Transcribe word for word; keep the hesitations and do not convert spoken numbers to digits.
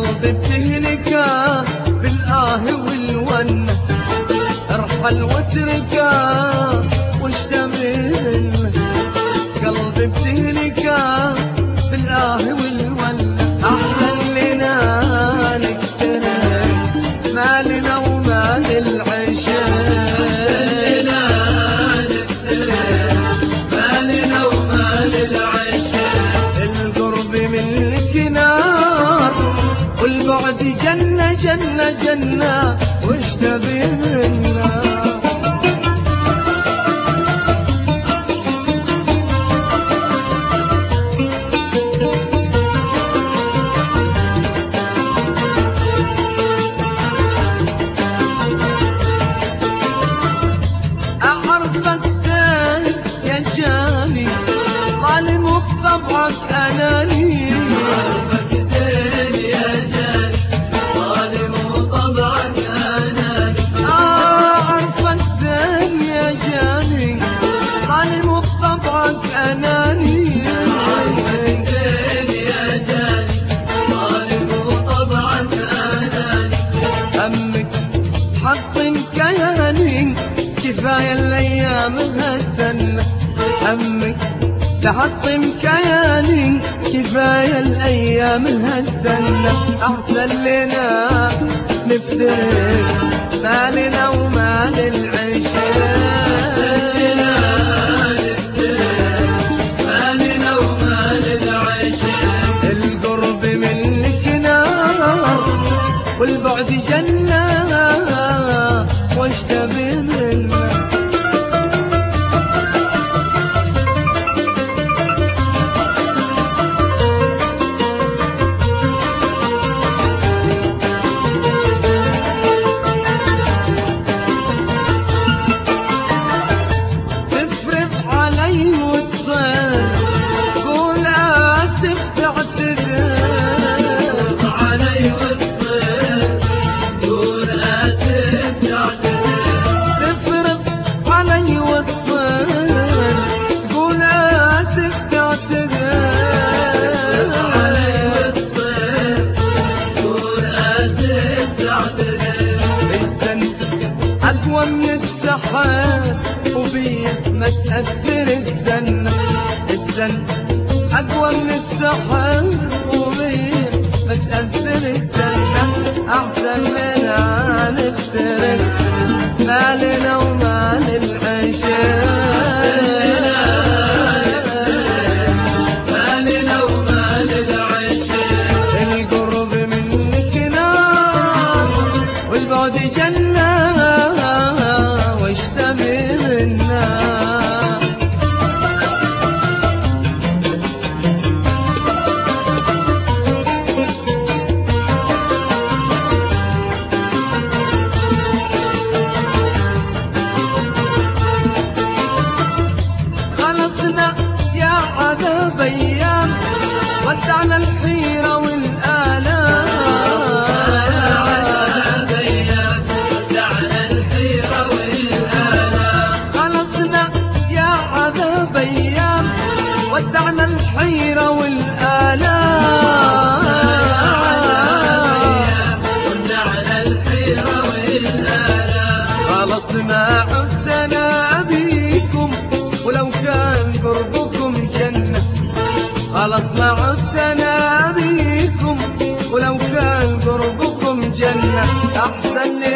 قلبي بتهلكه بالآه والونة، ارحل واتركه واشتبه منه. قلبي بتهلكه بالآه والونة، أحسن لنا نفترق ما لنا وما للعشاق. والبعد جنة جنة جنة وش تبي منا. أعرفك زين يا جاني، ظالم بطبعك أناني. أناني زين يا جاني، ظالم وطبعك أناني. همك حطم كياني كفاية الأيام هالدنة، همك تحطم كياني كفاية الأيام هالدنة. أحسن لنا نفترق ما لنا وما للعشاق. والبعد جنة واشتبه منه. تفرض علي وتصل قول آسف تعتذر علي وتصل. تفرض علي وتصل تقول آسف تعتذر علي وتصل تقول آسف تعتذر. الزن أقوى من السحر وبيه ما تأثر الزن. الزن أقوى من السحر وبيه ما تأثر الزن. أحسن لنا نفترق ما لنا وما للعشاق. ما لنا وما للعشاق. القرب منك نار والبعد جنة واشتبه منا. يا عذاب أيام ودعنا الحيرة والآلام. خلصنا يا عذاب أيام ودعنا الحيرة والآلام. خلص ما عدنا أبيكم ولو كان قربكم جنة. خلص ما عدنا بيكم ولو كان قربكم جنة. أحسن